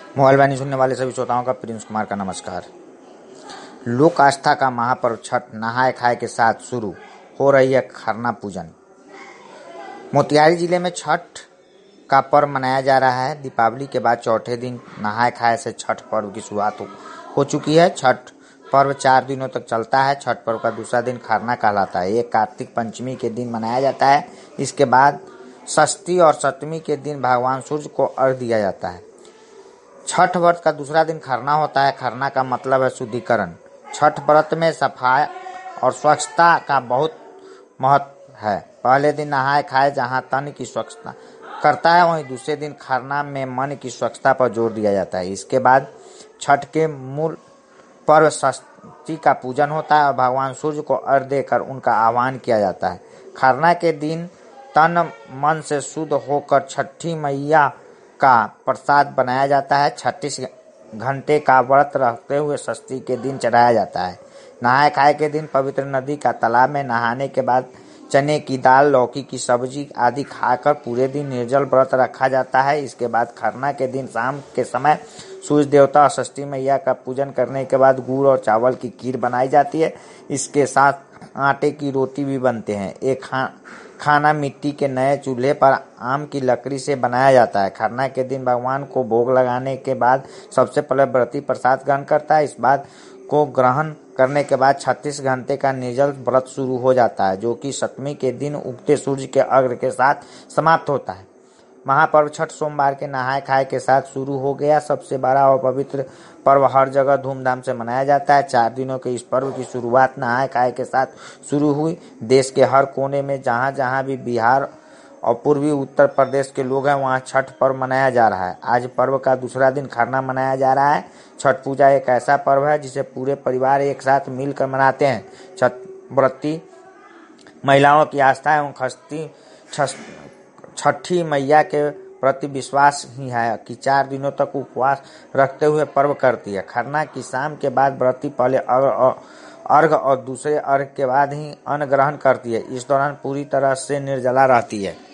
Mobile वाणी सुनने वाले सभी श्रोताओं का प्रिंस कुमार का नमस्कार। लोक आस्था का महापर्व छठ नहाय खाए के साथ शुरू हो रही है खरना पूजन। मोतिहारी जिले में छठ का पर्व मनाया जा रहा है। दीपावली के बाद चौथे दिन नहाय खाए से छठ पर्व की शुरुआत हो चुकी है। छठ पर्व 4 दिनों तक चलता है। छठ पर्व का दूसरा दिन खरना कहलाता है। ये कार्तिक पंचमी के दिन मनाया जाता है। इसके बाद षष्ठी और सप्तमी के दिन भगवान सूर्य को अर्घ्य दिया जाता है। छठ व्रत का दूसरा दिन खरना होता है। खरना का मतलब है शुद्धिकरण। छठ व्रत में सफाई और स्वच्छता का बहुत महत्व है। पहले दिन नहाए खाए जहाँ तन की स्वच्छता करता है, वहीं दूसरे दिन खरना में मन की स्वच्छता पर जोर दिया जाता है। इसके बाद छठ के मूल पर्व षष्ठी का पूजन होता है और भगवान सूर्य को अर्घ्य देकर उनका आह्वान किया जाता है। खरना के दिन तन मन से शुद्ध होकर छठी मैया का प्रसाद बनाया जाता है। 36 घंटे का व्रत रखते हुए षष्ठी के दिन चढ़ाया जाता है। नहाय खाए के दिन पवित्र नदी का तालाब में नहाने के बाद चने की दाल, लौकी की सब्जी आदि खाकर पूरे दिन निर्जल व्रत रखा जाता है। इसके बाद खरना के दिन शाम के समय सूर्य देवता और षष्ठी मैया का पूजन करने के बाद गुड़ और चावल की खीर बनाई जाती है। इसके साथ आटे की रोटी भी बनते हैं। एक खाना मिट्टी के नए चूल्हे पर आम की लकड़ी से बनाया जाता है। खरना के दिन भगवान को भोग लगाने के बाद सबसे पहले व्रती प्रसाद ग्रहण करता है। इस बात को ग्रहण करने के बाद 36 घंटे का निर्जल व्रत शुरू हो जाता है, जो कि सप्तमी के दिन उगते सूर्य के अर्घ्य के साथ समाप्त होता है। महापर्व छठ सोमवार के नहाय खाए के साथ शुरू हो गया। सबसे बड़ा और पवित्र पर्व हर जगह धूमधाम से मनाया जाता है। 4 दिनों के इस पर्व की शुरुआत नहाय खाए के साथ शुरू हुई। देश के हर कोने में जहाँ जहाँ भी बिहार और पूर्वी उत्तर प्रदेश के लोग हैं, वहाँ छठ पर्व मनाया जा रहा है। आज पर्व का दूसरा दिन खरना मनाया जा रहा है। छठ पूजा एक ऐसा पर्व है जिसे पूरे परिवार एक साथ मिलकर मनाते हैं। छठ व्रती महिलाओं की आस्था एवं छठी मैया के प्रति विश्वास ही है कि 4 दिनों तक उपवास रखते हुए पर्व करती है। खरना की शाम के बाद व्रती पहले अर्घ और दूसरे अर्घ के बाद ही अन्न ग्रहण करती है। इस दौरान पूरी तरह से निर्जला रहती है।